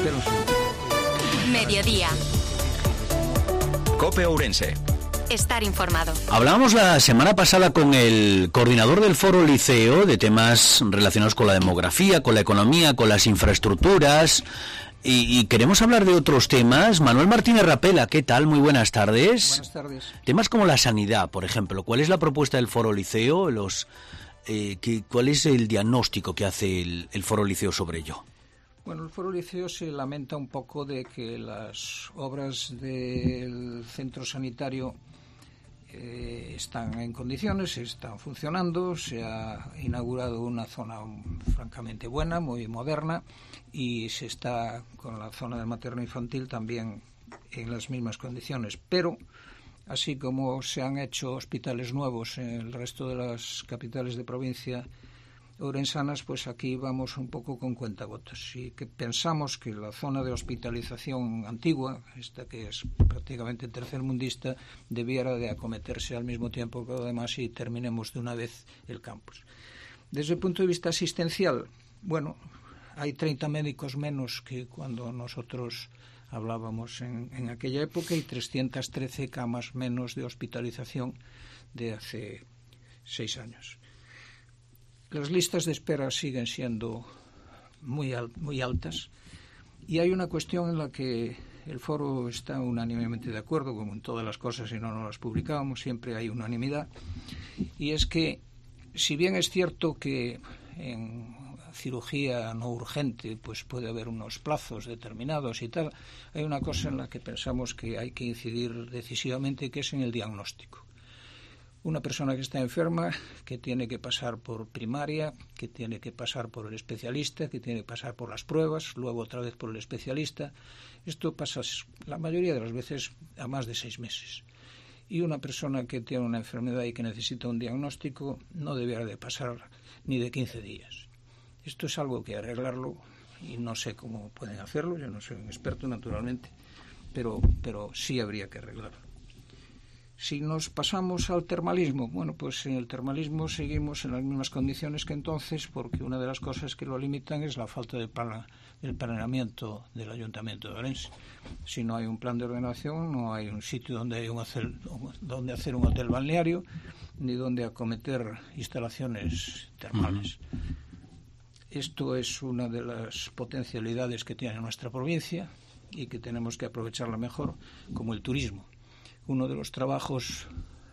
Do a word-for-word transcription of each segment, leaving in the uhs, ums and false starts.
Espera un segundo. Mediodía. COPE Ourense. Estar informado. Hablábamos la semana pasada con el coordinador del Foro Liceo de temas relacionados con la demografía, con la economía, con las infraestructuras, y, y queremos hablar de otros temas. Manuel Martínez Rapela, ¿qué tal? Muy buenas tardes. Buenas tardes. Temas como la sanidad, por ejemplo. ¿Cuál es la propuesta del Foro Liceo? Los, eh, que, ¿Cuál es el diagnóstico que hace el, el Foro Liceo sobre ello? Bueno, el Foro Liceo se lamenta un poco de que las obras del centro sanitario eh, están en condiciones, están funcionando, se ha inaugurado una zona francamente buena, muy moderna, y se está con la zona de materno-infantil también en las mismas condiciones. Pero, así como se han hecho hospitales nuevos en el resto de las capitales de provincia ourensanas, pues aquí vamos un poco con cuentagotas, y que pensamos que la zona de hospitalización antigua, esta que es prácticamente tercermundista, debiera de acometerse al mismo tiempo que lo demás y terminemos de una vez el campus. Desde el punto de vista asistencial, bueno, hay treinta médicos menos que cuando nosotros hablábamos en, en aquella época, y trescientas trece camas menos de hospitalización de hace seis años. Las listas de espera siguen siendo muy, al, muy altas, y hay una cuestión en la que el foro está unánimemente de acuerdo, como en todas las cosas, si no, no las publicábamos, siempre hay unanimidad, y es que, si bien es cierto que en cirugía no urgente pues puede haber unos plazos determinados y tal, hay una cosa en la que pensamos que hay que incidir decisivamente, que es en el diagnóstico. Una persona que está enferma, que tiene que pasar por primaria, que tiene que pasar por el especialista, que tiene que pasar por las pruebas, luego otra vez por el especialista. Esto pasa la mayoría de las veces a más de seis meses. Y una persona que tiene una enfermedad y que necesita un diagnóstico no debiera de pasar ni de quince días. Esto es algo que arreglarlo, y no sé cómo pueden hacerlo, yo no soy un experto naturalmente, pero, pero sí habría que arreglarlo. Si nos pasamos al termalismo, bueno, pues en el termalismo seguimos en las mismas condiciones que entonces, porque una de las cosas que lo limitan es la falta de plan, del planeamiento del Ayuntamiento de Ourense. Si no hay un plan de ordenación, no hay un sitio donde, hay un hacer, donde hacer un hotel balneario, ni donde acometer instalaciones termales. Uh-huh. Esto es una de las potencialidades que tiene nuestra provincia y que tenemos que aprovecharla mejor, como el turismo. Uno de los trabajos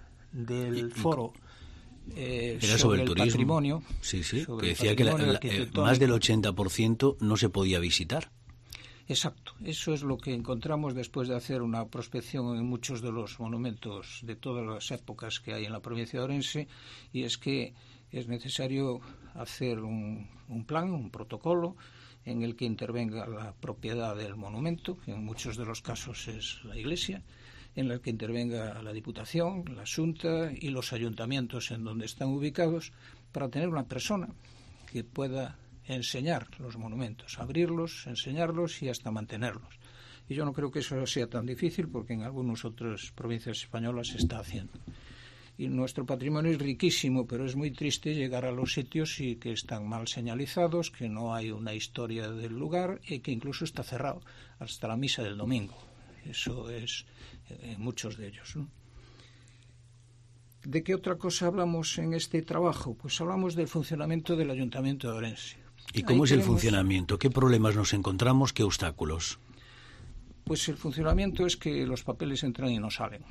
del foro eh, era sobre, sobre el, el turismo. Patrimonio. Sí, sí, que decía que la, la, eh, más del ochenta por ciento no se podía visitar. Exacto, eso es lo que encontramos después de hacer una prospección en muchos de los monumentos de todas las épocas que hay en la provincia de Ourense, y es que es necesario hacer un, un plan, un protocolo, en el que intervenga la propiedad del monumento, que en muchos de los casos es la Iglesia, en la que intervenga la Diputación, la Xunta y los ayuntamientos en donde están ubicados, para tener una persona que pueda enseñar los monumentos, abrirlos, enseñarlos y hasta mantenerlos. Y yo no creo que eso sea tan difícil, porque en algunas otras provincias españolas se está haciendo. Y nuestro patrimonio es riquísimo, pero es muy triste llegar a los sitios y que están mal señalizados, que no hay una historia del lugar y que incluso está cerrado hasta la misa del domingo. Eso es en muchos de ellos, ¿no? ¿De qué otra cosa hablamos en este trabajo? Pues hablamos del funcionamiento del Ayuntamiento de Ourense. ¿Y cómo Ahí es tenemos... el funcionamiento? ¿Qué problemas nos encontramos? ¿Qué obstáculos? Pues el funcionamiento es que los papeles entran y no salen.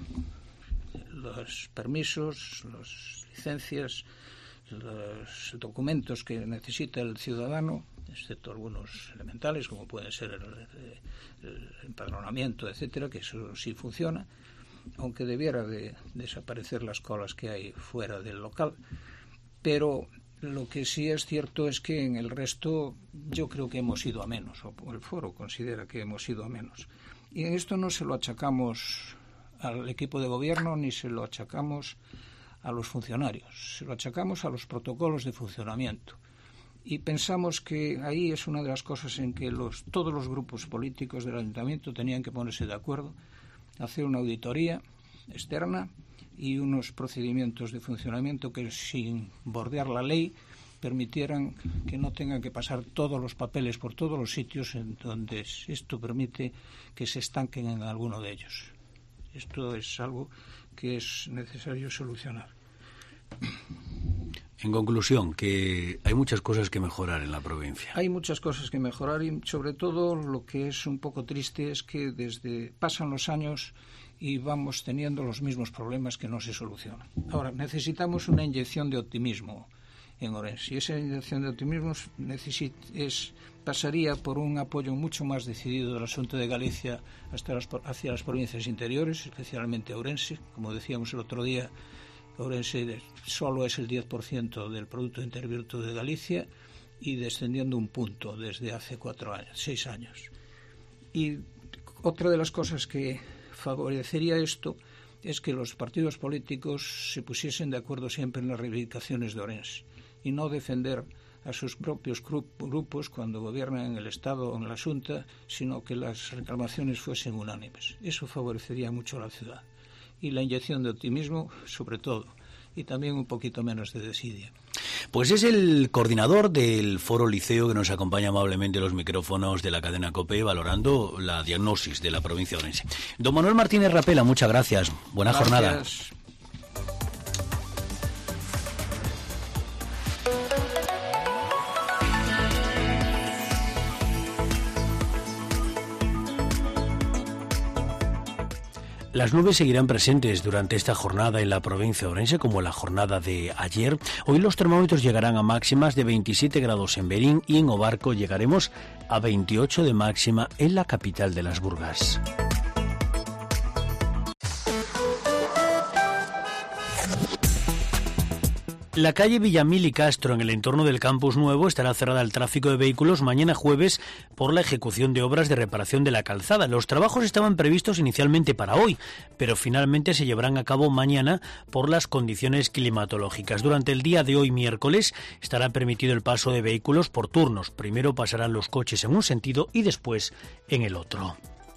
Los permisos, las licencias, los documentos que necesita el ciudadano, excepto algunos elementales, como pueden ser el, el empadronamiento, etcétera, que eso sí funciona, aunque debiera de desaparecer las colas que hay fuera del local. Pero lo que sí es cierto es que en el resto yo creo que hemos ido a menos, o el foro considera que hemos ido a menos. Y en esto no se lo achacamos al equipo de gobierno ni se lo achacamos a los funcionarios, se lo achacamos a los protocolos de funcionamiento. Y pensamos que ahí es una de las cosas en que los, todos los grupos políticos del Ayuntamiento tenían que ponerse de acuerdo, hacer una auditoría externa y unos procedimientos de funcionamiento que, sin bordear la ley, permitieran que no tengan que pasar todos los papeles por todos los sitios en donde esto permite que se estanquen en alguno de ellos. Esto es algo que es necesario solucionar. En conclusión, que hay muchas cosas que mejorar en la provincia. Hay muchas cosas que mejorar y sobre todo lo que es un poco triste es que desde pasan los años y vamos teniendo los mismos problemas que no se solucionan. Ahora, necesitamos una inyección de optimismo en Ourense y esa inyección de optimismo necesit- es, pasaría por un apoyo mucho más decidido del asunto de Galicia hasta las, hacia las provincias interiores, especialmente Ourense. Como decíamos el otro día, Ourense solo es el diez por ciento del Producto Interior Bruto de Galicia y descendiendo un punto desde hace cuatro años, seis años. Y otra de las cosas que favorecería esto es que los partidos políticos se pusiesen de acuerdo siempre en las reivindicaciones de Ourense y no defender a sus propios grupos cuando gobiernan en el Estado o en la Xunta, sino que las reclamaciones fuesen unánimes. Eso favorecería mucho a la ciudad. Y la inyección de optimismo, sobre todo, y también un poquito menos de desidia. Pues es el coordinador del Foro Liceo que nos acompaña amablemente en los micrófonos de la cadena COPE valorando la diagnosis de la provincia de Ourense. Don Manuel Martínez Rapela, muchas gracias. Buena Gracias. jornada. Las nubes seguirán presentes durante esta jornada en la provincia de Ourense, como la jornada de ayer. Hoy los termómetros llegarán a máximas de veintisiete grados en Berín y en Obarco llegaremos a veintiocho de máxima en la capital de las Burgas. La calle Villamil y Castro, en el entorno del Campus Nuevo, estará cerrada al tráfico de vehículos mañana jueves por la ejecución de obras de reparación de la calzada. Los trabajos estaban previstos inicialmente para hoy, pero finalmente se llevarán a cabo mañana por las condiciones climatológicas. Durante el día de hoy, miércoles, estará permitido el paso de vehículos por turnos. Primero pasarán los coches en un sentido y después en el otro.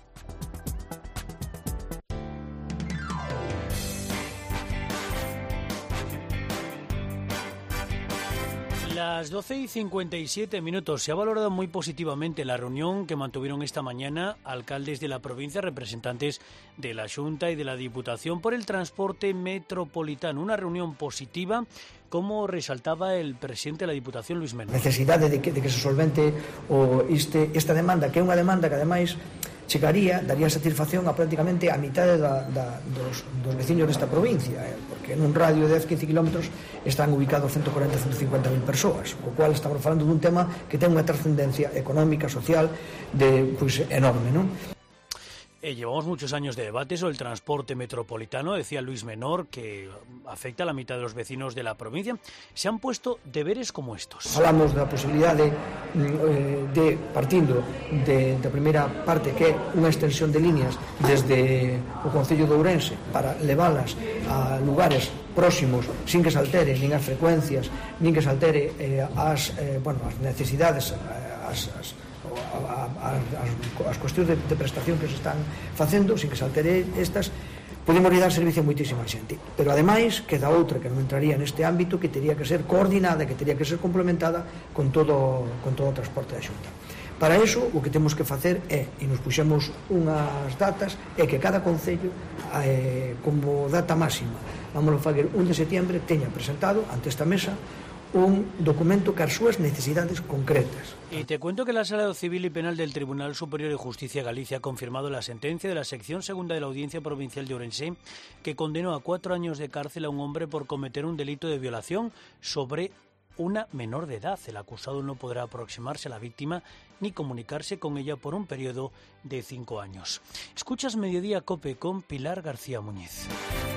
Las doce y cincuenta y siete minutos. Se ha valorado muy positivamente la reunión que mantuvieron esta mañana alcaldes de la provincia, representantes de la Xunta y de la Diputación por el transporte metropolitano. Una reunión positiva, como resaltaba el presidente de la Diputación, Luis Menor. Necesidade de que, de que se solvente o este, esta demanda, que é unha demanda que ademais chegaría, daría satisfacción a prácticamente a mitade da, da, dos, dos veciños desta provincia, eh, porque en un radio de dez a quince kilómetros están ubicados ciento cuarenta a ciento cincuenta mil persoas, o cual estamos falando dun tema que ten unha trascendencia económica, social, de, pues, enorme, non? Eh, llevamos muchos años de debate sobre el transporte metropolitano, decía Luis Menor, que afecta a la mitad de los vecinos de la provincia. Se han puesto deberes como estos. Falamos da posibilidade de, de partindo de, da primeira parte, que é unha extensión de líneas desde o Concello de Ourense para leválas a lugares próximos sin que se altere nin as frecuencias, nin que se altere eh, as, eh, bueno, as necesidades, as, as as, as cuestións de, de prestación que se están facendo, sin que se altere estas, podemos dar servicio a moitísima xente. Pero ademais queda outra que non entraría neste ámbito, que teria que ser coordinada, que teria que ser complementada con todo, con todo o transporte da Xunta. Para iso, o que temos que facer é, e nos puxemos unhas datas, é que cada concello, eh, como data máxima, vamos a fazer un de setiembre, teña presentado ante esta mesa un documento que as súas necesidades concretas. Y te cuento que la Sala Civil y Penal del Tribunal Superior de Justicia de Galicia ha confirmado la sentencia de la sección segunda de la Audiencia Provincial de Ourense, que condenó a cuatro años de cárcel a un hombre por cometer un delito de violación sobre una menor de edad. El acusado no podrá aproximarse a la víctima ni comunicarse con ella por un periodo de cinco años. Escuchas Mediodía COPE con Pilar García Muñiz.